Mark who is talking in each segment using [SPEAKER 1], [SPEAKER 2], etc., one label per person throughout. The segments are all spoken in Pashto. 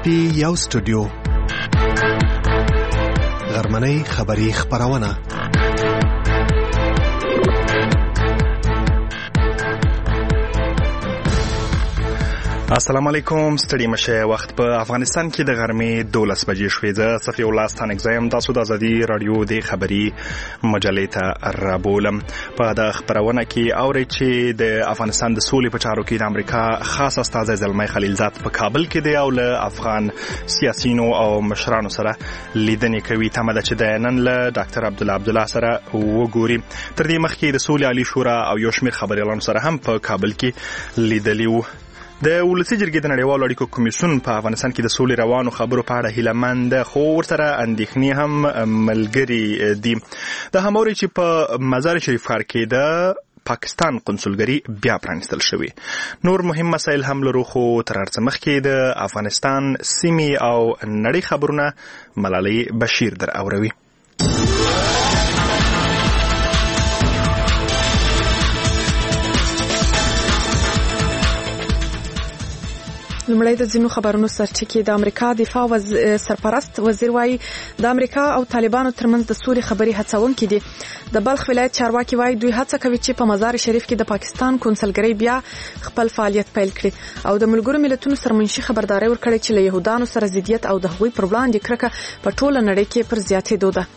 [SPEAKER 1] کې یو سټوډیو غرمنۍ خبری خبرونه
[SPEAKER 2] السلام علیکم. ستړي مشه. وخت په افغانستان کې د غرمې 12 بجې شوې. زه صفی الله ستانک زم تاسو د ازادي رادیو د خبري مجلې ته رابولم. په د خبرونه کې اوري چې د افغانستان د سولې په چارو کې د امریکا خاص استاد زلمی خلیلزاد په کابل کې دی او له افغان سیاسيونو او مشرانو سره لیدنې کوي. تمه ده چې د نن له ډاکټر عبدالله سره وګوري. تر دې مخکې د سولې عالی شورا او یو شمېر خبريالانو سره هم په کابل کې لیدلی وو. د ولسی جرګې د نړیوالو اړیکو کمیسیون په افغانستان کې د سولې روانو خبرو په اړه هیلهمند خو ورسره اندېښنې هم ملګري دي. د هموري چې په مزار شریف ښار کې د پاکستان قونسلګري بیا پرانستل شوی. نور مهم مسایل هم لرو خو تر هر څه مخکې د افغانستان سیمې او نړۍ خبرونه ملالۍ بشیر در اوروي.
[SPEAKER 3] لمړی د ځینو خبرونو سرچینې د امریکا دفاع سرپرست وزیر وايي د امریکا او طالبانو ترمنځ د سولې خبري هڅونکې دي. د بلخ ولایت چارواکي وايي دوی هڅه کوي چې په مزار شریف کې د پاکستان قونسلګري بیا خپل فعالیت پیل کړي او د ملګرو ملتونو سره منشي خبرداري ورکړي چې له يهودانو سره ضدیت او د هغوی پر وړاندې کرکه په ټوله نړۍ کې پر زیاتېدو ده.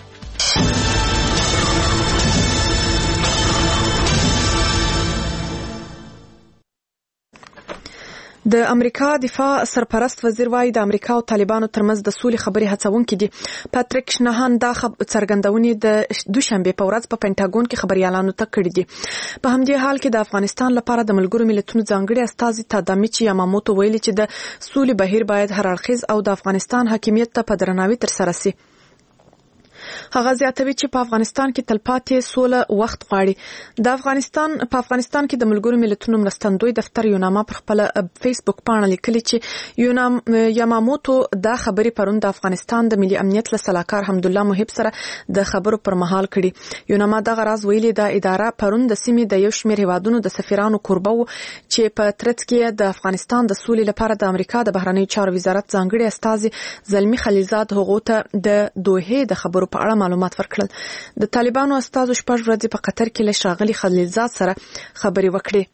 [SPEAKER 3] د امریکا دفاع سرپرست وزیر وايي د امریکا او طالبانو ترمنځ د سولې خبري هڅونکې دي. پاتریک شنهان دا څرګندونې د دوشنبه په ورځ په پینټاګون کې خبريالانو ته کړې دي. په همدې حال کې د افغانستان لپاره د ملګرو ملتونو ځانګړي استازي تادامیچی یاماموتو ویلي چې د سولې بهیر باید هر اړخیز او د افغانستان حاکمیت ته په درناوي تر سره شي. هغه زیاتوي چې په افغانستان کې تلپاتې سوله وخت غواړي. د افغانستان کې د ملګرو ملتونو مرستندوی دفتر یوناما پر خپل فیسبوک پاڼه لیکلي چې یاماموتو دا خبري پرون د افغانستان د ملي امنیت له سلاکار حمدالله محب سره د خبرو پر مهال کړي. یوناما دا غراز ویلي د اداره پرون د سیمې د یو شمېر هیوادونو د سفیرانو کوربه وو چې په ترڅ کې د افغانستان د سولې لپاره د امریکا د بهرنیو چارو وزارت ځانګړي استازي زلمی خلیلزاد هغه ته د دوحې د خبرو په اړه معلومات ورکړل. د طالبانو استازو شپږ ورځې په قطر کې له ښاغلي خلیلزاد سره خبرې وکړې.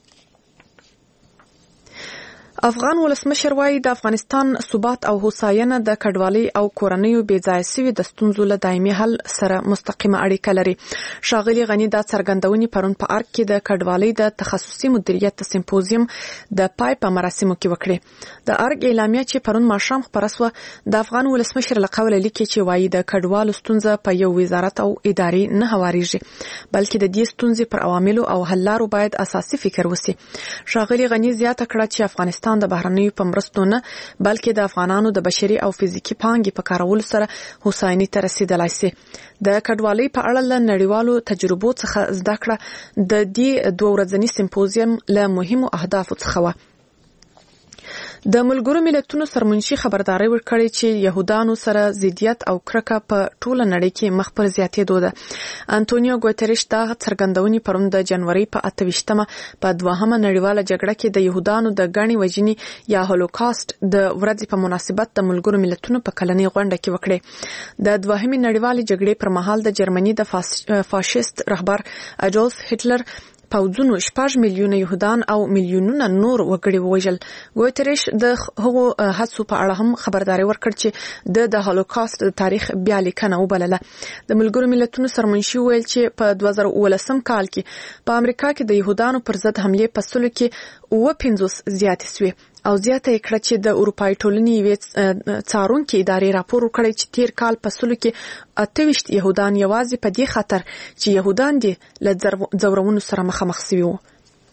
[SPEAKER 3] افغان ولسمشر وايي د افغانستان ثبات او هوساینه د کډوالۍ او کورنیو بې ځای سوي د ستونزو له دایمي حل سره مستقیمه اړیکه لري. ښاغلي غنی دا څرګندونې پرون په ارګ کې د کډوالۍ د تخصصي مدیریت سمپوزیم د پای په مراسمو کې وکړه. د ارګ اعلامیه چې پرون ماښام خپره شوه د افغان ولسمشر له قوله لیکي چې وايي د کډوالو ستونزه په یو وزارت او ادارې نه هواريږي بلکې د دې ستونزې پر عواملو او حل لارو باید اساسي فکر وشي. ښاغلي غنی زیاته کړه چې افغانستان د بهرنیو په مرستو نه بلکې د افغانانو د بشري او فزیکی پانګې په کارولو سره هوساینې ته رسیدلای شي. د کډوالۍ په اړه له نړیوالو تجربو څخه زده کړه د دې 2 ورځني سمپوزیم له مهمو اهدافو څخه و. د ملګرو ملتونو سرمنشي خبرداري ورکړي چې يهودانو سره ضدیت او کرکه په ټوله نړۍ کې مخ پر زیاتېدو ده. انټونیو ګوتریش دا څرګندونې پرون د جنوري په 28مه په 2مه نړیواله جګړه کې د يهودانو د غني وژنې یا هولوکاست د ورځې په مناسبت د ملګرو ملتونو په کلنۍ غونډه کې وکړه. د 2مې نړیوالې جګړې پر مهال د جرمني د فاشیست رهبر اډولف هټلر پوځونو 6 میلیونه يهودان او میلیونونه نور وګړي وژل. ګوتریش د هغو هڅو په اړه هم خبرداري ورکړ چې د هولوکاست د تاریخ بیا لیکنه وبلله. د ملګرو ملتونو سرمنشي ویل چې په 2019 کال کې په امریکا کې د يهودانو پر ضد حمله په سلو کې 50 زیاتې شوې او زیاته کړه چې د اروپای ټولنې څارونکو ادارې راپور وکړي چې تیر کال په سلو کې 28 يهودان یوازې په دې خاطر چې يهودان دي له ځورونو سره مخامخ شوي وو.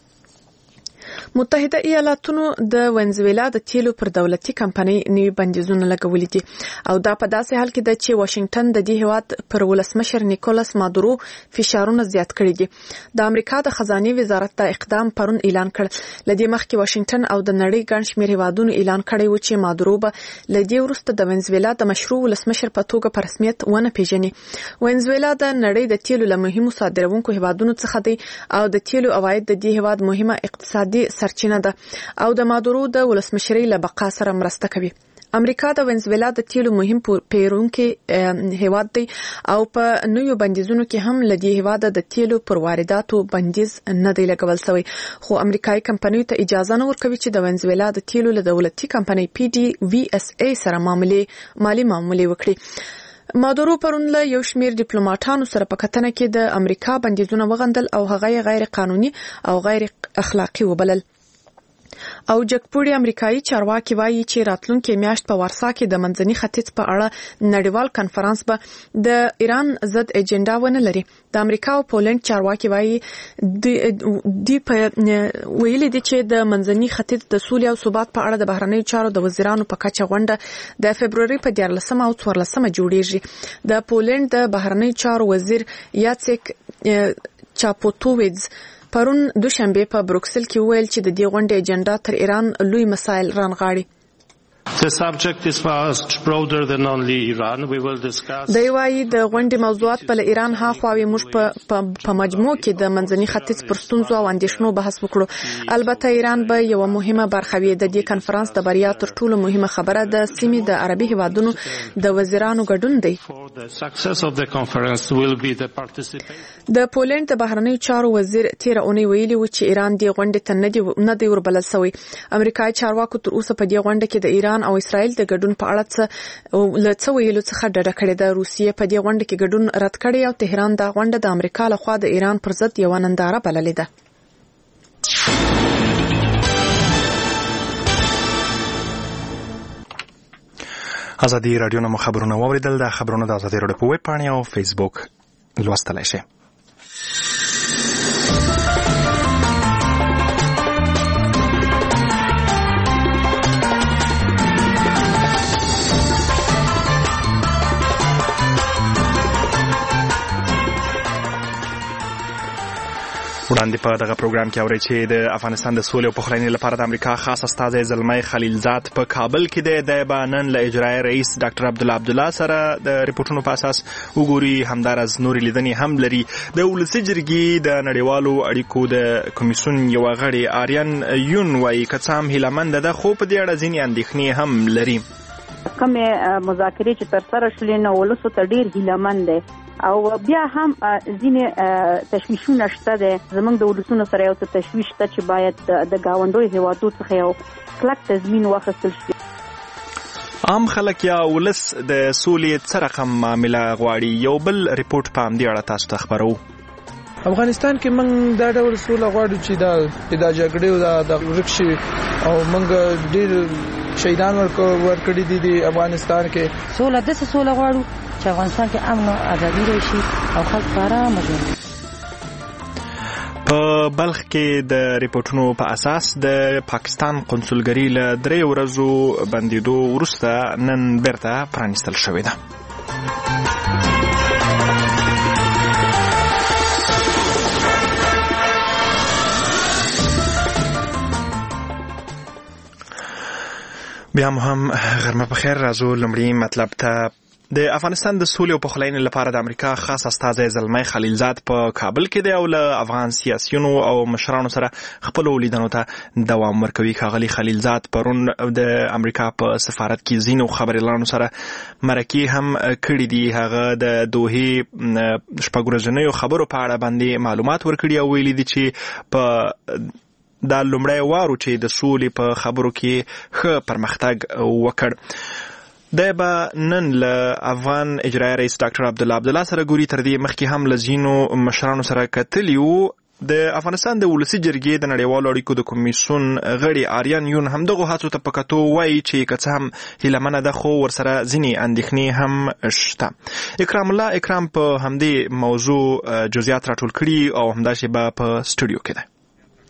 [SPEAKER 3] متحده ایالاتونو د ونزویلا د تیلو پر دولتي کمپنۍ نوي بندیزونه لګولي دي او دا په داسې حال کې ده چې واشنگټن د دې هیواد پر ولسمشر نیکولاس مادورو فشارونه زیات کړي دي. د امریکا د خزانه وزارت دا اقدام پرون اعلان کړ. لدې مخکې واشنگټن او د نړۍ ګڼ شمېر هیوادونو اعلان کړی و چې مادورو به لدې وروسته د ونزویلا د مشروع ولسمشر په توګه په رسمیت ونه پیژني. ونزویلا د نړۍ د تیلو له مهمو صادروونکو هیوادونو څخه دی او د تیلو عواید د دې هیواد مهمه اقتصادي سرچینه ده او د مادورو د ولسمشرۍ له بقا سره مرسته کوي. امریکا د وینزویلا د تیلو مهم پیرونکي هیواد دی او په نویو بندیزونو کې هم لدی هیواد د تیلو پر وارداتو بندیز نه دی لګول شوی خو امریکایي کمپنیو ته اجازه نه ورکوي چې د وینزویلا د تیلو له دولتي کمپنۍ PDVSA سره مالي معاملې وکړي مادورو پرون له یو شمیر ډیپلوماټانو سره په کتنه کې د امریکا بندیزونه وغندل او هغه غیر قانوني او غیر اخلاقی وبلل او جګپوړي امریکایي چارواکي وایي چې راتلونکي میاشت په وارسا کې د منځني ختیځ په اړه نړیوال کانفرنس به د ایران ضد ایجنډا ونه لري د امریکا او پولند چارواکي وایي دی په ویلي دي چې د منځني ختیځ د سولې او ثبات په اړه د بهرنیو چارو د وزیرانو په کچه غونډه د فبرवरी په 14 او 14 جوړیږي د پولند د بهرنیو چارو وزیر یاڅک چاپوتوویز پرون دوشنبه په بروکسل کې ویل چې د دې غونډې اجنډا تر ایران لوی مسایل رانغاړي
[SPEAKER 4] The subject is vast, broader than only Iran. We will discuss.
[SPEAKER 3] د وایي د غونډې موضوعات په ایران هاخواوي موږ په مجموع کې د منځني ختیځ پر ستونزو او اندېښنو بحث وکړو البته ایران به یو مهمه برخه وي د دې کانفرنس د بریا تر ټولو مهمه خبره د سیمې د عربي هیوادونو د وزیرانو ګډون دی
[SPEAKER 4] The success of the conference will be the participation.
[SPEAKER 3] د پولند د بهرنیو چارو وزیر تیر اونۍ ویلي و چې ایران د غونډې ته نه دی وربلل شوی امریکایي چارواکو تر اوسه په دې غونډه کې د ایران او اسرائیل د ګډون په اړه څه ویلو څخه ډډه کړې ده روسیې په دې غونډه کې ګډون رد کړی او تهران دا غونډه د امریکا لخوا د ایران پر ضد یو ننداره بللې ده
[SPEAKER 2] ازادي رادیو نو خبرونه واوریدل د خبرونو د ازادي رادیو په ویب پاڼه او فیسبوک لوستلای شئ وړاندې په دغه پروګرام کې اورئ چې د افغانستان د سولې او پخلاینې لپاره د امریکا خاص استازی زلمي خلیلزاد په کابل کې د بیانن له اجرایي رئیس ډاکټر عبدالله سره د ریپورتونو په اساس وګوري همدارز نورې لیدنې هم لري د ولسي جرګې د نړیوالو اړیکو د کمیسیون یو غړی آریان یون وايي که څه هم هیلهمنده ده خو په دې اړه ځینې اندېښنې هم لري
[SPEAKER 5] کومه مذاکرې چې تر سره شولې نو ولسو ته ډیر هیلهمند دي او بیا هم ځینې تشویشونه شته ده زمونږ د ولسونو سره یو څه تشویش شته چې باید د گاونډوي هیوادو څخه یو کلک تضمین واخیستل شي
[SPEAKER 2] عام خلک یا ولس د سولې څه رقم معامله غواړي یو بل ریپورت په همدې اړه تاسو ته خبرو
[SPEAKER 6] افغانستان کې موږ دا ډول سوله غواړو چې دا جګړې او د ورکشي او موږ ډیر شهیدان ورکړي دي د افغانستان کې
[SPEAKER 7] سوله د سوله غواړو چې افغانستان کې امن او ازادي راشي او خلک آرام ژوند
[SPEAKER 2] په بلخ کې د ریپورتونو په اساس د پاکستان قونسلګري له 3 ورځو بندیدو وروسته نن بیرته پرانیستل شوې ده بیا هم غرمه په خیر راځو لمړی مطلب ته د افغانستان د سولې او پخلاینې لپاره د امریکا خاص استازی زلمي خلیلزاد په کابل کې دی او له افغان سیاسيونو او مشرانو سره خپل لیدنو ته دوام ورکوي ښاغلي خلیلزاد پرون د امریکا په سفارت کې زینو خبريالانو سره مرکې هم کړې دي هغه د دوه شپږورځنیو خبرو په اړه باندې معلومات ورکړي او ویلي دي چې په دا لومړی وارو چې د سولې په خبرو کې ښه پرمختګ وکړ د به نن له افغان اجرایي رئیس ډاکټر عبدالله سره ګوري تر دې مخکې هم لزینو مشرانو سره کتلی وو د افغانستان د ولسي جرګې د نړیوالو اړیکو د کمیسیون غړي آریان یون هم دغه هڅو ته په کتو وایي چې که څه هم هیلهمنه ده خو ورسره ځینې اندېښنې هم شته اکرام الله اکرام په همدې موضوع جزئیات راټول کړي او همداسې به په سټوډیو کې ده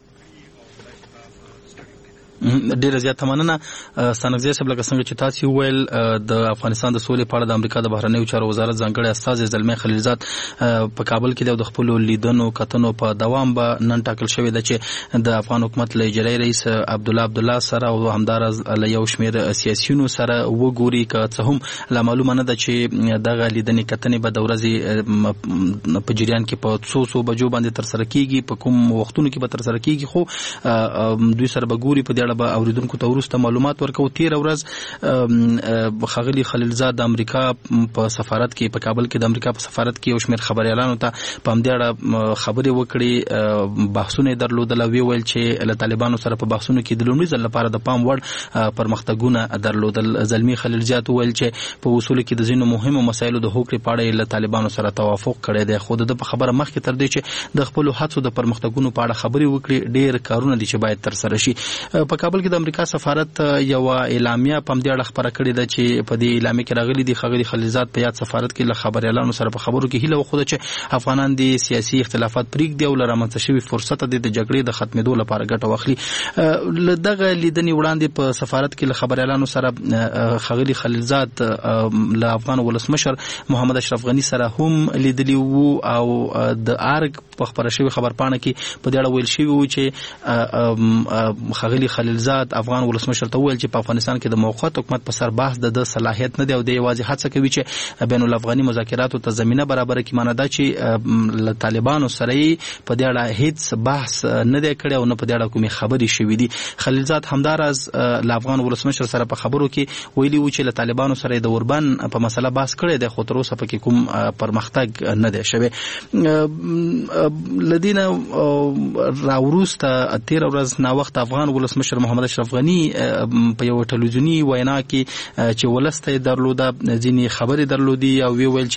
[SPEAKER 8] ډیره زیاته مننه سنګزی صاحب لکه څنګه چې تاسو ویل د افغانستان د سولې په اړه د امریکا د بهرنیو چارو وزارت ځانګړی استازی زلمي خلیلزاد په کابل کې د خپل لیدنو کتنو په دوام به نن ټاکل شوی دی چې د افغان حکومت له اجرایي رئیس عبدالله سره او همدارز له یو شمېر سیاسيونو سره وګوري که څه هم لا معلومه نه ده چې دغه لیدنې کتنې به د ورځې په جریان کې په څو بجو باندې تر سره کیږي په کوم وختونو کې به تر سره کیږي خو دوی سره به ګوري په اړه به اوریدونکو ته وروسته معلومات ورکو. 13 ورځ ښاغلي خلیلزاد د امریکا په سفارت کې په کابل کې د امریکا په سفارت کې یو شمېر خبريالانو ته په همدې اړه خبرې وکړې، بحثونه درلودل او ویل چې له طالبانو سره په بحثونو کې د لومړي ځل لپاره د پام وړ پرمختګونه درلودل. زلمی خلیلزاد ویل چې په اصول کې د ځینو مهمو مسایلو د هوکړې په اړه له طالبانو سره توافق کړی دی، خو د په خبره مخکې تر دې چې د خپل هڅو د پرمختګونو په اړه خبرې وکړي ډېر کارونه دي چې باید تر سره شي. په کابل کې د امریکا سفارت یو اعلامیه په همدې اړه خبره کړې ده چې په دې اعلامیه کې راغلي دي ښاغلي خلیلزاد په یاد سفارت کې له خبريالانو سره په خبرو کې هیله وښوده چې افغانان د سیاسي اختلافات پرېږدي او له رامنځته شوي فرصت د جګړې د ختمېدو لپاره ګټه واخلي. له دغه لیدنې وړاندې په سفارت کې له خبريالانو سره ښاغلي خلیلزاد له افغان ولسمشر محمد اشرف غني سره هم لیدلی وو او د ارګ په خبره شوی خبرپاڼه کې په دې اړه ویل شوی و چې ښاغلي خلیلزاد افغان ولسمشر ته ویل چې په افغانستان کې د موقت حکومت په سر بحث د صلاحیت نه دی او د یوازې هڅه کوي چې بین الافغاني مذاکراتو ته زمينه برابر کړي. معنی دا چې له طالبانو سره په دې اړه هیڅ بحث نه دی کړی او نه په دې اړه کومې خبرې شوې دي. خلیلزاد همداراز له افغان ولسمشر سره په خبرو کې ویلي و چې له طالبانو سره د اوربن په مسله بحث کړی دی، خو تر اوسه پکې کوم پرمختګ نه دی شوی. لدينا راوروسته 13 ورځ نا وخت افغان ولسمشر محمد اشرف غني په یو ټلویزیونی وینا کې چې ولسته درلوده ځینې خبرې درلودي او ویل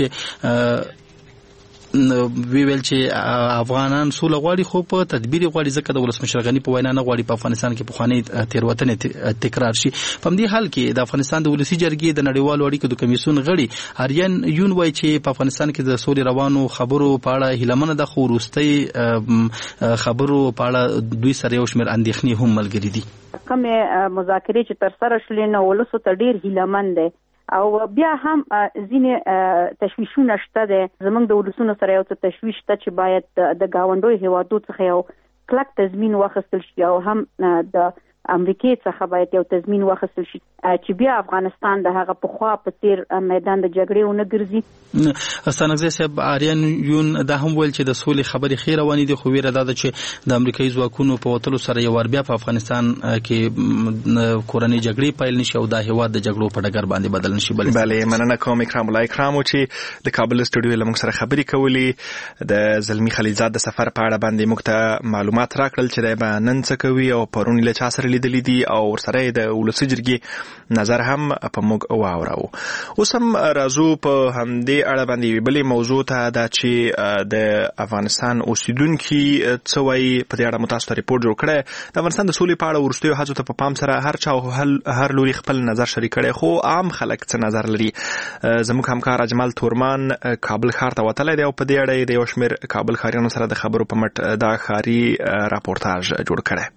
[SPEAKER 8] چې افغانان سوله غواړي خو په تدبیر غواړي، ځکه د ولسمشر غني په وینا نه غواړي په افغانستان کې پخوانی تیروتنې تکرار شي. په همدې حال کې د افغانستان د ولسی جرګې د نړیوالو اړیکو د کمیسیون غړي آریان یون وایي چې په افغانستان کې د سولې روانو خبرو په اړه هیلمنه د خوروستي خبرو په اړه دوی سره یو شمېر اندېښنې هم ملګري دي.
[SPEAKER 5] کومه مذاکرې چې تر سره شولې نو ولسو ته ډیر هیلمن دي او بیا هم ځینې تشویشونه شته دي. زمونږ د ولسونو سره یو څه تشویش شته چې باید د گاونډوي هیوادو څخه یو کلک تضمین واخیستل شي او هم د امریکای څخه باید یو تضمین واخیستل شي چې بیا افغانستان د هغه پخوا په تیر میدان د جګړې ونه ګرځي.
[SPEAKER 8] استانګزی صاحب آریان یون دا هم ویل چې د سولې خبرې خیر روانې دي، خو ویره ده چې د امریکایي ځواکونو په وتلو سره یو بیا په افغانستان کې کورنۍ جګړې پیل نشي او دا هیواد د جګړو په ډګر باندې بدل نشي.
[SPEAKER 2] بله مننه کوم اکرام الله اکرام چې د کابل سټوډیو له موږ سره خبرې کولې. د زلمی خلیلزاد د سفر په اړه باندې موږ ته معلومات راکړل چې دا به نن څه کوي او پرون له چا سره لیدلې دي او ورسره د ولسی جرګې نظر هم په موږ واورو. اوس هم راځو په همدې اړه باندې بلې موضوع ته دا چې د افغانستان اوسیدونکي څه وایي. په دې اړه متاسفه ریپورت جوړ کړی. د افغانستان د سولې په اړه وروستیو هڅو ته په پام سره هر چا هر لوري خپل نظر شریک کړي، خو عام خلک څه نظر لري. زموږ همکار اجمل تورمان کابل ښار ته وتلی دی او په دې اړه د یو شمېر کابل ښاریانو سره د خبرو په مټ دا ښاري راپورتاژ جوړ کړی.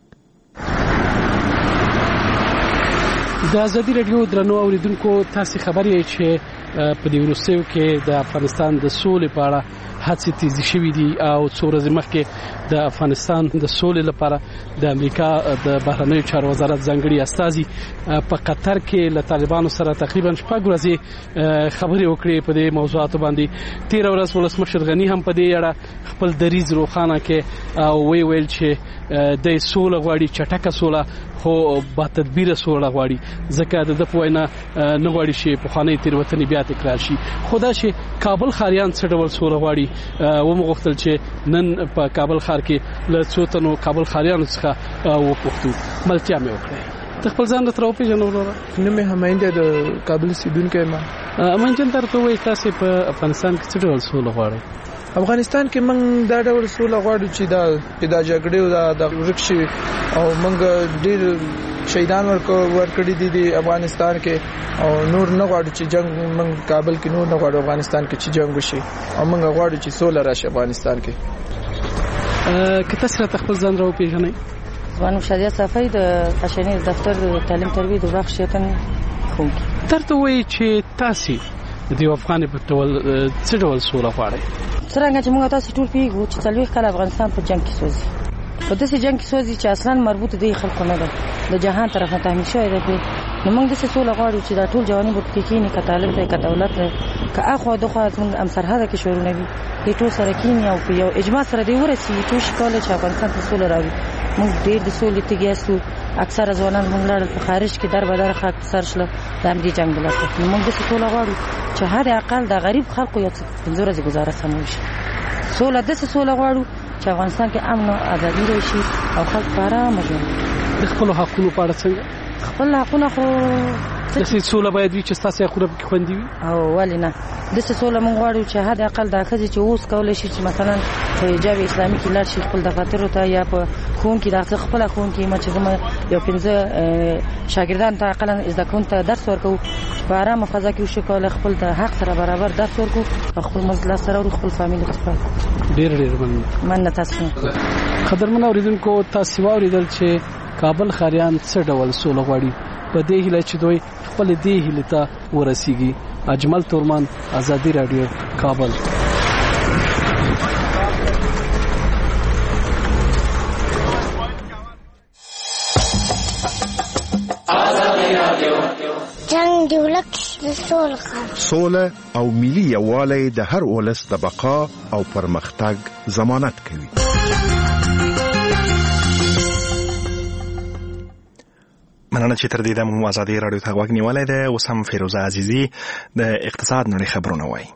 [SPEAKER 9] د ازادي رادیو درنو اوریدونکو، تاسو خبرې چې په دې وروستیو کې د افغانستان د سولې په اړه هڅې تیزی شوې دي او څو ورځې مخکې د افغانستان د سولې لپاره د امریکا د بهرنیو چارو وزارت ځانګړي استازي په قطر کې له طالبانو سره تقریبا 6 ورځې خبرې وکړې په دې موضوعاتو باندې. 13 ورځ ولسمشر غني هم په دې اړه خپل دریځ روښانه کړ او ویل چې د سوله غواړي، چټکه سوله خو با تدبیر سوله غواړي، ځکه د په وینا نه غواړي چې پخوانی تیروتنې بیا تکرار شي. خدا چې کابل ښاریان څه ډول سوله غواړي و مغوښتل چې نن په کابل ښار کې له څو تنو کابل ښاریانو څخه وپوښتو. ملتیا مې وکړه. ته خپل ځان تر وپېژنو وروره؟
[SPEAKER 6] نه مې هماینده د کابل سیدونکو ما
[SPEAKER 9] منجن درته وایي تاسو په افغانستان کې څه ډول سوله غواړئ؟
[SPEAKER 6] افغانستان کې موږ دا ډول سوله غواړو چې دا جګړې او د ورکشي او موږ ډېر شهیدان ورکړي دي د افغانستان کې او نور نه غواړو چې جنگ موږ کابل کې نور نه غواړو افغانستان کې چې جنگ وشي او موږ غواړو چې سوله راشي افغانستان کې.
[SPEAKER 9] که تاسو راته خپل ځان راوپېژنئ؟
[SPEAKER 7] زما شادیه صافی د قشنی دفتر تعلیم تربیه د وخت شیطان خو
[SPEAKER 9] درته وایي چې تاسو د افغان په ټول څه ډول سوله غواړئ؟
[SPEAKER 7] څنګه چې موږ تاسو ټول پیغو چې څلوي کال افغانستان په جنگ کې سوزي، په داسې جنگ کې سوزي چې اصلا مربوط دي خلکو نه ده، د جهان طرف ته تحمیل شوی دی. نو موږ د سوله غواړو چې دا ټول جوانب په کې نه کتالب دی، کډولت دی، که اخو دغه موږ ام سرحده کې شروع نوي د ټول سره کینی او په یو اجماع سره دی ورسي ټول شکاله چې افغانستان ته سوله راوي. موږ ډېر د سولې تګیاسو اکثر ځوانان موږ لاړل په خارج کې در بدر خاک سر شله د امریکا جنگ دلته موږ د سوله غواړو چې هر اقل د غریب خلکو یو څه 15 ورځې گزاره سمول شي سوله د سوله غواړو چې افغانستان کې امن او ازادي راشي او خلک په آرام ژوند
[SPEAKER 9] د خپل حقوقو په اړه څنګه
[SPEAKER 7] خپل حقوقونه خو
[SPEAKER 9] د سوله باید وي چې تاسو حقوق کې خوندي وي
[SPEAKER 7] او ولینه د سوله موږ غواړو چې هر اقل د خځې چې اوس کولای شي چې مثلا په حجاب اسلامي کې لاړ شي خپل دفاتر ته یا په خون کې داخله خپل خون کې ما چې زما یو 15 شاګردان ته اقل زده کوونکو ته درس ورکو په آرام فضا کې وشي کولای خپل د حق سره برابر درس ورکو خپل مزله سره او خپل فامیل سره
[SPEAKER 9] ډېر مننه تاسو قدرمن اوریدونکو تاسو اوریدل چې کابل خاریان څه ډول سوله غواړي په دې هیله چې دوی خپل دې هیله ته ورسیږي اجمل تورمان ازادي رادیو کابل
[SPEAKER 10] جنگ دولت
[SPEAKER 1] سوله او ملي یووالی د هر ولس د بقا او پرمختګ ضمانت کوي.
[SPEAKER 2] مننه چې تر دې د مو ازادي رادیو ته غوږ نیولای دی. اوس هم فیروزه عزیزي د اقتصاد نړۍ خبرونه وایي.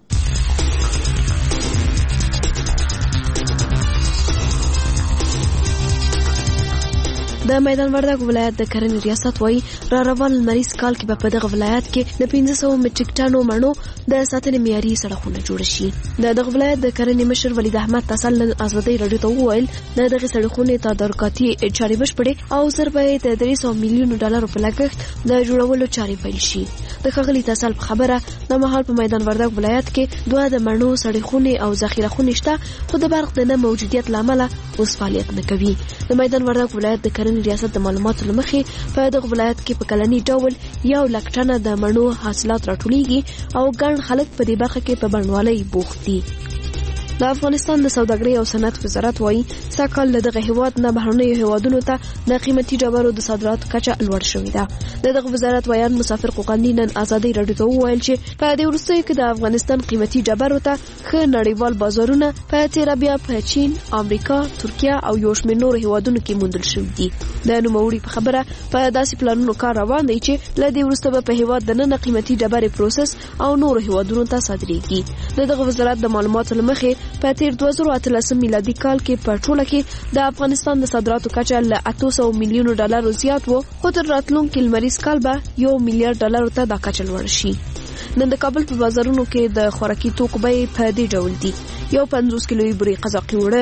[SPEAKER 11] د میدان وردګ ولایت د کرنې ریاست وایي را روان لمریز کال کې په دغه ولایت کې د 1500 مټریک ټنو مڼو د ساتنې معیاري سړکونه جوړ شي. دغه ولایت د کرنې مشر ولید احمد تسل نن ازادي رادیو ته وویل دغه سړکونه تدارکاتي چارې بشپړې او سربېره د 300 میلیون ډالر په لګښت د جوړولو چارې پیل شي. د خغلی تسل په خبره د مهال په میدان وردګ ولایت کې دوه د مڼو سړکونه او ذخیره خونه شته خو د برق د نه موجودیت لامل اوس فعالیت نه کوي. د میدان وردګ ولایت د کرنې ریاست د معلوماتو لمخې په دغه ولایت کې په کلنی ډول 1 لک ټنه د مڼو حاصلات راټولېږي او ګڼ خلک په دې برخه کې په بڼوالۍ بوخت دي. د افغانستان د سوداګرۍ او صنعت وزارت وایي ساکال دغه هیواد نه بهرنیو هیوادونو ته د قیمتي ډبرو د صادراتو کچه لوړ شوې ده. دغه وزارت وایي مسافر قوقندي نن ازادي رادیو ته وویل چې په دې وروستیو کې د افغانستان قیمتي ډبرو ته ښه نړیوال بازارونه په تیر بیا په چین، امریکا، ترکیه او یو شمېر نور هیوادونو کې موندل شوي دي. د نوموړي په خبره په داسې پلانونو کار روان دی چې له دې وروسته به په هیواد د نن قیمتي ډبرې پروسس او نور هیوادونو ته صادرېږي. دغه وزارت د معلوماتو لمخې په تیر 2018 میلادي کال کې په ټوله کې د افغانستان د صادراتو کچه له 800 میلیون ډالرو زیات وو خو تر راتلونکي لمریز کال به 1 میلیارډ ډالرو ته دا کچه لوړ شي. نن د کابل په بازارونو کې د خوراکي توکو بیې په دې ډول دي: یو 50 کیلویي بوري قزاقي وړه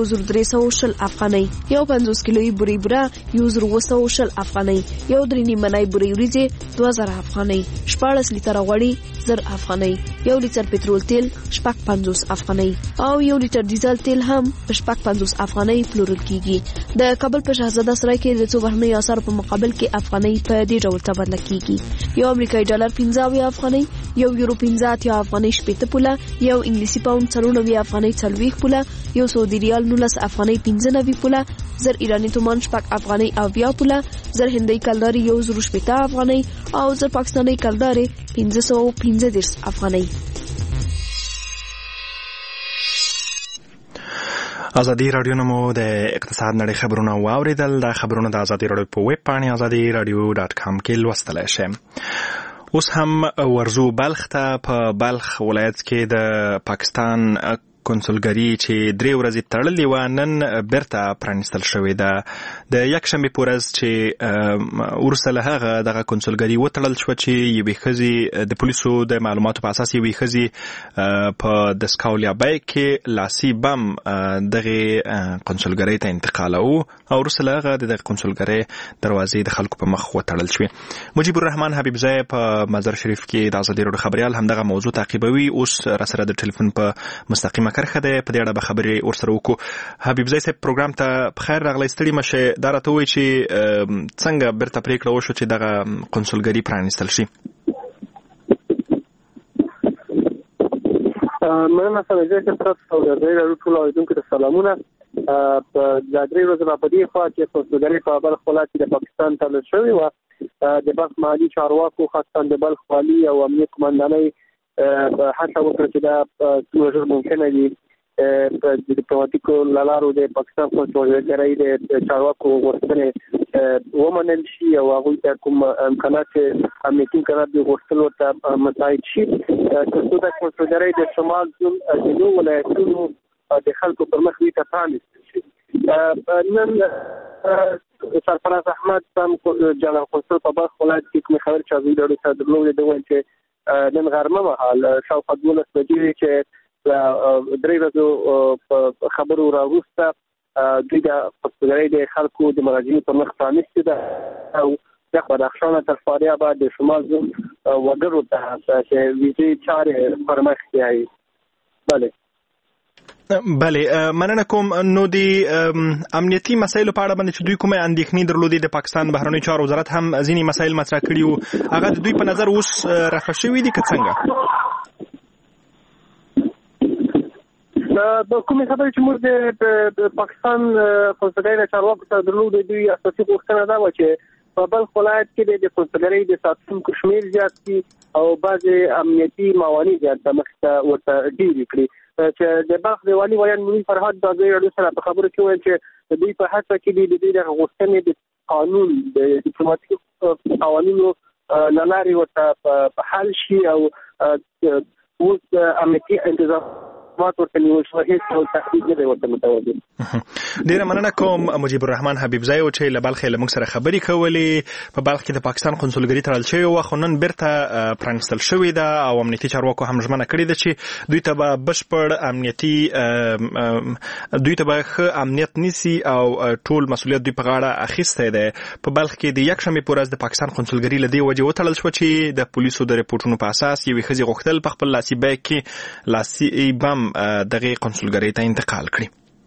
[SPEAKER 11] 1320 افغانۍ، یو 50 کیلویي بوري بوره 1200 افغانۍ، یو 3 منای بوري وریځې 2000 افغانۍ، 14 لیټر غوړي 1000 افغانۍ، یو لیټر پټرول تیل 50 افغانۍ او یو لیټر ډیزل تیل هم 50 افغانۍ پلورل کیږي. د کابل په شاهزاده سرای کې د څو بهرنیو اسعارو په مقابل کې افغانۍ په دې ډول تبادله کیږي: یو امریکایي ډالر 15 افغانۍ، یو یورو 15 افغانۍ 80 پوله، یو انګلیسي پاوند 94 افغانۍ 40 پوله، یو سعودي ریال 19 افغانۍ 95 پوله، 1000 ایرانی تومان 6 افغانۍ او 20 پوله، 1000 هندۍ کلداري 1080 افغانۍ او 1000 پاکستاني کلداري 515 افغانۍ.
[SPEAKER 2] ازادي رادیو نمو د اقتصاد نړۍ خبرونه واوریدل. دا خبرونه د ازادي رادیو په ویب پاڼه azadiradio.com کې لوستلای شئ. اوس هم ورزو بلخ ته. په بلخ ولایت کې د پاکستان کنسولګری چې 3 ورځې تړلې و نن بیرته پرانیستل شوې ده. د یکشنبه په ورځ چې ورسره هغه دغه کنسولګری وتړل شو چې یوې ښځې د پولیسو د معلوماتو په اساس یوې ښځې په د سکاولیابای کې لاسي بم دغه کنسولګری ته انتقالو او ورسره هغه دغه کنسولګری دروازې د خلکو په مخ وتړل شوې. مجيب الرحمن حبیبزی په مزار شریف کې د ازادي رادیو خبريال هم دغه موضوع تعقیبوي. اوس را سره د ټلیفون په مستقیمه کرخه ده په دې اړه به خبرې ورسره وکړو. حبیبزی صاحب پروګرام ته بخیر راغلی. ستړي مشه. دا راته وایي چې څنګه بیرته پریکړه وشو چې دغه کنسولګری پرانیستل شي؟
[SPEAKER 12] مننه سره چې تاسو د ډېرو ټولو اوریدونکو ته سلامونه. په ځادري ورځ په دې خوا کې کنسولګری په بلخ ولایت کې د پاکستان تړل شوی و. د بلخ مالي چارواکو خاصه د بلخ والي او امنیت قومندانۍ په هڅه وکړه چې دا څومره ژر ممکنه وي په ډیپلوماټیکو لارو د پاکستان په سوداګرۍ د چارواکو غوښتنې ومنل شي او هغوی ته کوم امکانات امنیتي امکانات د غوښتلو ته مساعد شي ترڅو د سوداګرۍ د شمال جنوب ولایتونو د خلکو پر مخ وي ته پرانیستل شي. نن سرفراز احمد هم جنرال قونسل په بلخ ولایت کې کوم خبر چې ازوی ډېر څه درلودې د وایي چې نن غرمه مهال شاوخوا 12 بجې چې درې ورځې خبرو راوسته دوی د سوداګرۍ د خلکو د مراجعینو پر مخ پرانیستې ده او د بدخشان تر فاریاب د شمال وګړو ته چې ویزې چارې پر مخ بیاي.
[SPEAKER 2] بله مننه کوم. نو د امنیتي مسایلو په اړه باندې چې دوی کومه اندېښنې درلودې د پاکستان بهرنیو چارو وزارت هم ځینې مسایل مطرح کړي وو هغه د دوی په نظر اوس رفع شوي دي که څنګه؟
[SPEAKER 12] د کومې خبرې چې موږ د پاکستان سوداګرۍ چارواکو سره درلودې دوی اساسي غوښتنه دا وه چې په بلخ ولایت کې د سوداګرۍ د ساتونکو شمېر زیات شي او بعضې امنیتي موانع زیات مخته ورته ډېرې کړي چې د بلخ د والي ویان مولوي فرهاد د ازادي راډیو سره په خبرو کې ویل چې د دوی په هڅه کې د دوی د غوښتنې د قانون د ډیپلوماټیکو قوانینو له لارې ورته په حل شي او اوس امنیتي انتظامات ورته نیول شوي هېڅ ډول تهدید نه دی ورته متوجه.
[SPEAKER 2] ډېره مننه کوم مجيب الرحمن حبیبزی چې له بلخ له موږ سره خبرې کولې. په بلخ کې د پاکستان قونسلګري تړل شوې وه خو نن بیرته پرانیستل شوې ده او امنیتي چارواکو هم ژمنه کړې ده چې دوی ته به بشپړ امنیتي دوی ته به ښه امنیت نیسي او ټول مسؤلیت دوی په غاړه اخیستی دی. په بلخ کې د یکشنبې په ورځ د پاکستان قونسلګري له دې وجې وتړل شوه چې د پولیسو د رپورټونو په اساس یوې ښځې غوښتل په خپل لاسي بیګ کې لاسي بم دغه قونسلګرۍ ته انتقال کړي.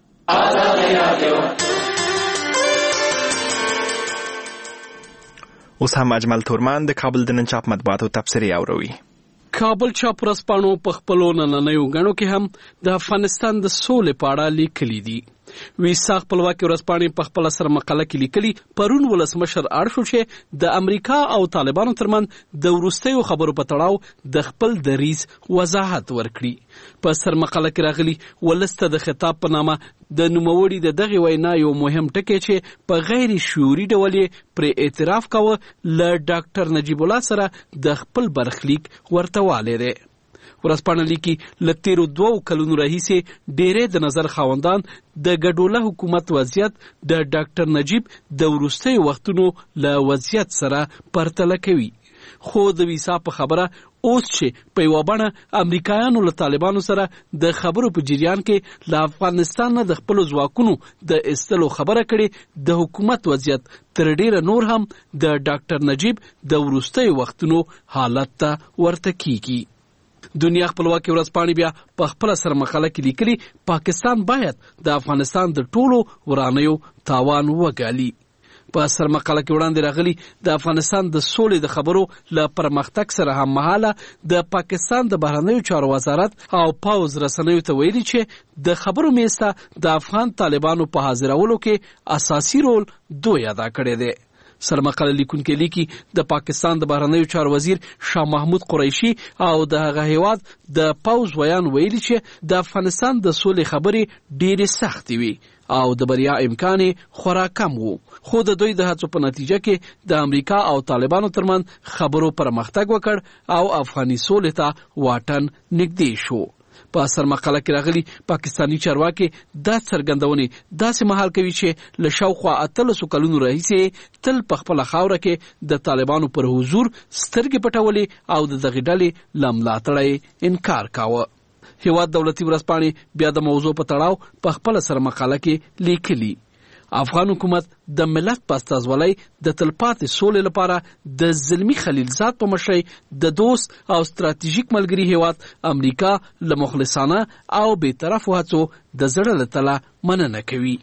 [SPEAKER 2] اوس هم اجمل تورمان د کابل د نن چاپ مطبوعاتو تبصرې اوروي.
[SPEAKER 9] کابل چاپ ورځپاڼو په خپلو نننیو غڼو کې هم د افغانستان د سولې په اړه لیکلي دي. ویسا خپلواکي ورځپاڼې په خپل سر مقاله کې لیکلي پرون ولسمشر اړ شو چې د امریکا او طالبانو ترمنځ د وروستیو خبرو په تړاو د خپل دریځ وضاحت ورکړي. په سر مقاله کې راغلي ولسته د خطاب په نامه د نوموړي د دغه وینا یو مهم ټکی چې په غیر شعوري ډول پر اعتراف کاوه له ډاکټر نجیب الله سره د خپل برخلیک ورتواله دی. ورځپاڼه لیکي له تیرو 2 کلونو راهیسې ډېری د نظر خاوندان د ګډوله حکومت وضعیت د ډاکټر نجیب د وروستیو وختونو له وضعیت سره پرتله کوي. خو د ویسا په خبره اوس چې په یوه بڼه امریکایانو له طالبانو سره د خبرو په جریان کې له افغانستان نه د خپلو ځواکونو د ایستلو خبره کړې د حکومت وضعیت تر ډیره نور هم د ډاکټر نجیب د وروستیو وختونو حالت ته ورته کیږي. دنیا خپلواکي ورځپاڼې بیا په خپل سر مقاله کې لیکلي پاکستان باید د افغانستان د ټولو ورانیو تاوان وګالي. په سر مقاله کې وړاندې راغلي د افغانستان د سولې د خبرو له پرمختګ سره هم مهاله د پاکستان د بهرنیو چارو وزارت او پاوز رسنیو ته ویلي چې د خبرو میسته د افغان طالبانو په حاضرولو کې اساسي رول دوی ادا کړی دی. سرمقاله لیکونکي لیکي د پاکستان د بهرنیو چارو وزیر شاه محمود قریشي او د هغه هیواد د پاوز ویان ویلي چې د افغانستان د سولې خبرې ډېرې سختې وي او د بریا امکان خورا کم وو. خو د دوی د هڅو په نتیجه کې د امریکا او طالبانو ترمنځ خبرو پرمختګ وکړ او افغاني سولې ته واټن نږدې شو. په سر مقاله کې راغلي پاکستانی چارواکي دا څرګندونې داسې مهال کوي چې له شاوخوا 13 کلونو راهیسې تل په خپله خاوره کې د طالبانو پر حضور سترګې پټولې او د دغې ډلې له ملاتړه انکار کاوه. هیواد دولتي ورځپاڼې بیا د موضوع په تړاو په خپل سر مقاله کې لیکلي افغان حکومت د ملت په استازولۍ د تلپاتې سولې لپاره د زلمی خلیلزاد په مشرۍ د دوست او ستراتیژیک ملګري هیواد امریکا له مخلصانه او بی‌طرفو هڅو د زړه له تله مننه کوي.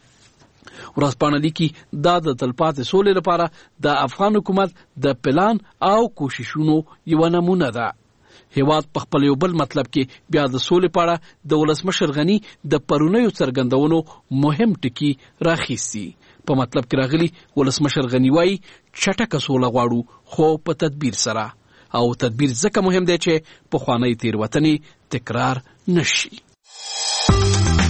[SPEAKER 9] ورځپاڼه لیکي دا د تلپاتې سولې لپاره د افغان حکومت د پلان او کوششونو یوه نمونه ده. هیواد په خپل یو بل مطلب کې بیا د سولې په اړه د ولسمشر غني د پرونیو څرګندونو مهم ټکي راخیستي. په مطلب کې راغلي ولسمشر غني وايي چټکه سوله غواړو خو په تدبیر سره او تدبیر ځکه مهم دی چې پخوانۍ تېروتنې تکرار نشي.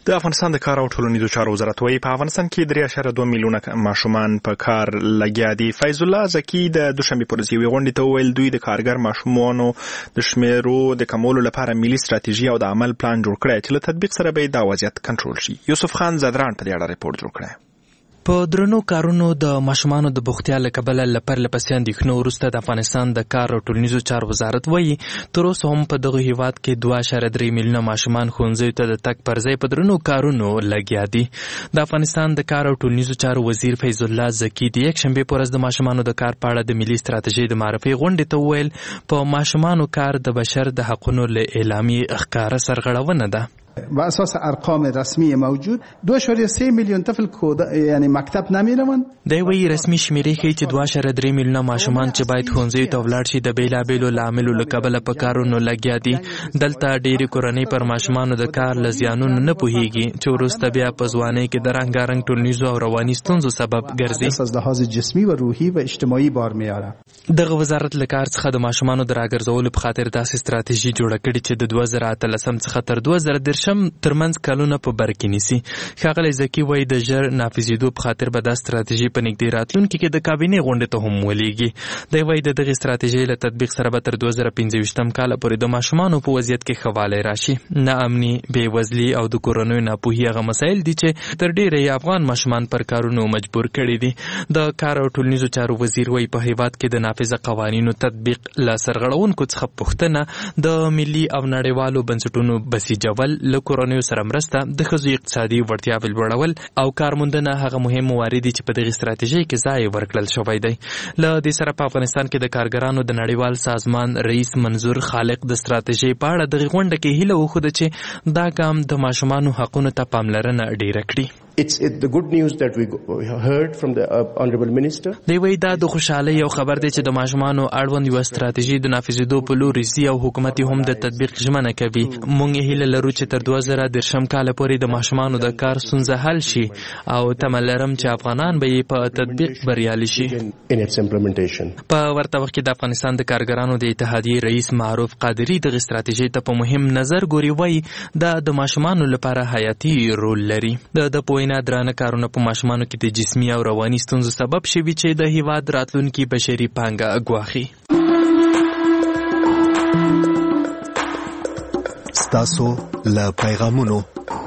[SPEAKER 2] د افغانستان د کار او ټولنیزو چارو وزارت وايي په افغانستان کې 3.2 میلیونه ماشومان په کار لګیا دي. فیض الله زکی د دوشنبه پر ورځ یوې غونډې ته وویل دوی د کارګر ماشومانو د شمیرو د کمولو لپاره ملي ستراتیژي او د عمل پلان جوړ کړی چې له تطبیق سره به دا وضعیت کنټرول شي. یوسف خان زدران په دې اړه ریپورت جوړ کړی.
[SPEAKER 10] په درنو کارونو د ماشومانو د بوختیا له کبله لپسې اندېښنو وروسته د افغانستان د کار او ټولنیزو چارو وزارت وایي تر اوسه هم په دغه هیواد کې 2.3 میلیونه ماشومان ښوونځیو ته د تګ پر ځای په درنو کارونو لګیا دي. د افغانستان د کار او ټولنیزو چارو وزیر فیض الله زکی د یکشنبې په ورځ د ماشومانو د کار په اړه د ملي ستراتیژۍ د معرفي غونډې ته وویل په ماشومانو کار د بشر د حقونو له اعلامیې ښکاره سرغړونه ده.
[SPEAKER 13] و اساس ارقام رسمی موجود 2.3 میلیون طفل یعنی مکتب نمیروند.
[SPEAKER 10] دی وی رسمي شمیرې ښیي چې 2.3 میلیونه ماشومان چې باید ښوونځیو ته ولاړ شي د بیلابیلو لاملو له کبله په کارونو لګیا دي. دلته ډېرې کورنۍ پر ماشومانو د کار له زیانونو نه پوهیږي چې وروسته بیا په ځوانۍ کې د رنګارنګ ټولنیزو او رواني ستونزو سبب ګرځي.
[SPEAKER 13] از لحاظ جسمی و روحی و اجتماعي بار میاره.
[SPEAKER 10] دغه وزارت له کار څخه د ماشومانو د راګرځولو په خاطر داسې ستراتیژي جوړه کړې چې د 2013 څخه تر 2013 ترمنځ کلونه په بر کې نیسي. ښاغلی زکی وایي د ژر نافذېدو په خاطر به دا ستراتیژي په نږدې راتلونکي کې د کابینې غونډې ته هم ولېږي. دی وایي د دغې ستراتیژۍ له تطبیق سره به تر 2015 کاله پورې د ماشومانو په وضعیت کې ښه والی راشي. ناامني، بېوزلي او د کورنیو ناپوهي هغه مسایل دي چې تر ډېره یې افغان ماشومان پر کارونو مجبور کړي دي. د کار او ټولنیزو چارو وزیر وایي په هیواد کې د نافذه قوانینو تطبیق له سرغړونکو څخه پوښتنه د ملي او نړیوالو بنسټونو بسیجول، له کورنیو سره مرسته، د ښځو اقتصادي وړتیاوې لوړول او کارموندنه هغه مهم موارد دي چې په دغې ستراتیژۍ کې ځای ورکړل شوی دی. له دې سره په افغانستان کې د کارګرانو د نړیوال سازمان رئیس منظور خالق د ستراتیژۍ په اړه دغې غونډه کې هیله وښوده چې دا ګام د ماشومانو حقونو ته پاملرنه ډیره کړي.
[SPEAKER 14] It's the good news that we heard from the honorable minister.
[SPEAKER 10] دی وایي دا د خوشحالۍ یو خبر دی چې د ماشومانو اړوند یوه ستراتیژي د نافذېدو په لوري ځي او حکومت هم د تطبیق ژمنه کوي. موږ هیله لرو چې تر 2013 کاله پورې د ماشومانو د کار ستونزه حل شي او تمه لرم چې افغانان به یې په تطبیق بریالي شي. په ورته وخت کې د افغانستان د کارګرانو د اتحادیې رئیس معروف قادري دغې ستراتیژۍ ته په مهم نظر ګوري. وایي دا د ماشومانو لپاره حیاتي رول لري. د پوهینا درانه کارونه په ماشومانو کې د جسمي او رواني ستونزو سبب شوي چې د هیواد راتلونکي بشري پانګه ګواښي.
[SPEAKER 1] ستاسو له پیغامونو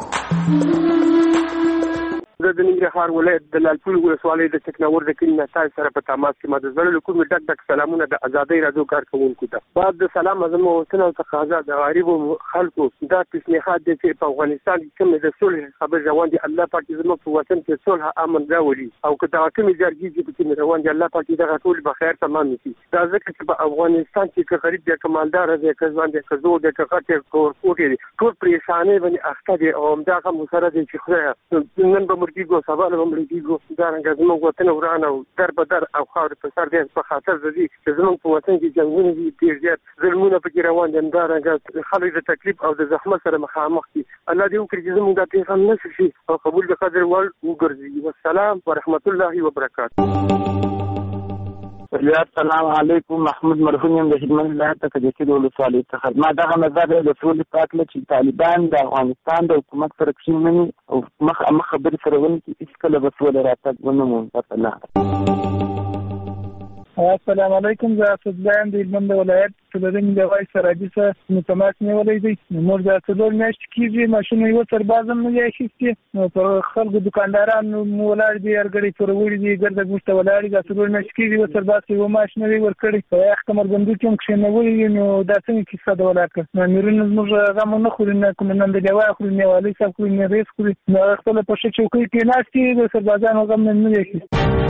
[SPEAKER 12] زه د ننګرهار ولایت د لالپور ولسوالۍ د تکناور د کلي نتایج سره په تماس کې ما د زړه له کومې ډک ډک سلامونه د ازادۍ راډیو کارکوونکو ته. بعد د سلام زموږ وطن او تقاضا د غریبو خلکو دا پیشنهاد دی چې په افغانستان کې کومې د صلح خبر روان دي، الله پاک زموږ په وطن کې صلح امن راولي او که دا کومې جرګې چې پکې روان دي الله پاک دغه ټول په خیر تمام کړي. دا ځکه چې په افغانستان کې که غریب دی، که مالدار دی، که ځوان دی، که زوړ دی، که غټ دی، که ورکوټی دی، ټول پریشانۍ باندې اخته دي او همدغه مسره دی چې خدای نن به کیږو سبا له موږ کیږو دا رنګ زموږ وطن وران او در په در او خاور په سر دې په خاطر د دې چې زموږ په وطن کې جنگونه دي، ډېر زیات ظلمونه پکې روان دي، دا رنګ خلک د تکلیف او د زحمت سره مخامخ دي. الله دې وکړي چې زموږ د پیغام نشي شي او قبول د قدر ول وګرځي. والسلام ورحمت الله وبرکاته.
[SPEAKER 15] السلام علیکم. محمود مرهون یم د خدمت ولایت کجکي د ولسوالۍ څخه. ما دغه نظر د سولې په اړه چې طالبان د افغانستان د حکومت سره کښېنوي او مخ خبرې سره ونکړي، هېڅکله به سوله راتګ ونه مومي.
[SPEAKER 16] السلام علیکم. زه اسدالله د هلمند ولایت څلورم د وایس سراجي سره متماس نیولی دی. موږ د څلور میاشتې کېږي ماشین یوه سرباز هم نه دی اخیستې. پر خلکو دکانداران ولاړ دي، هرګړی پوروړي دي، ګرده ګوشته ولاړ دي. دا څلور میاشتې کېږي یوه سرباز ته یوه معاش نه دی ورکړی. په یخ کمربندو کې هم کښېنولي دي. نو دا څنګه کیسه ده ولاکه؟ امیرونه زموږ غم نه خوري، نه کوم نندلیوای خوري، نه والي صاحب خوري، نه رئیس خوري. نو هغه خپله په ښه چوکۍ کې ناست دي، د سربازانو غم نه دی اخیستی.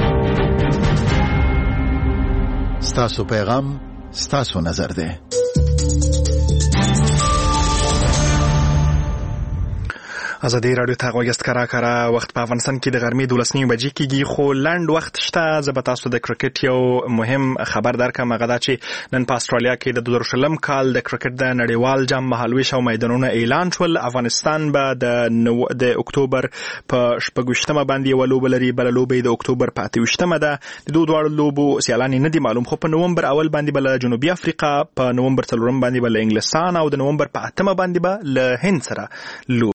[SPEAKER 1] ستاسو پیغام ستاسو نظر ده.
[SPEAKER 2] ازادي رادیو ته غوښتل کرا وخت په افغانستان کې د غرمې 12 بجې کېږي، خو لاند وخت شته. زه به تاسو د کرکټ یو مهم خبر درکم. هغه دا چې نن په استرالیا کې د 2020 کال د کرکټ د نړیوال جام مهالویش او میدانونه اعلان شول. افغانستان به د اکتوبر په 28مه باندې یو لوب لري، بل لوب د اکتوبر په 28مه ده. د دوه ډول لوبو سیالان نه دي معلوم، خو په نومبر اول باندې بل جنوبي افریقا، په نومبر 3 باندې بل انګلستان او د نومبر په 8مه باندې بل هند سره لوب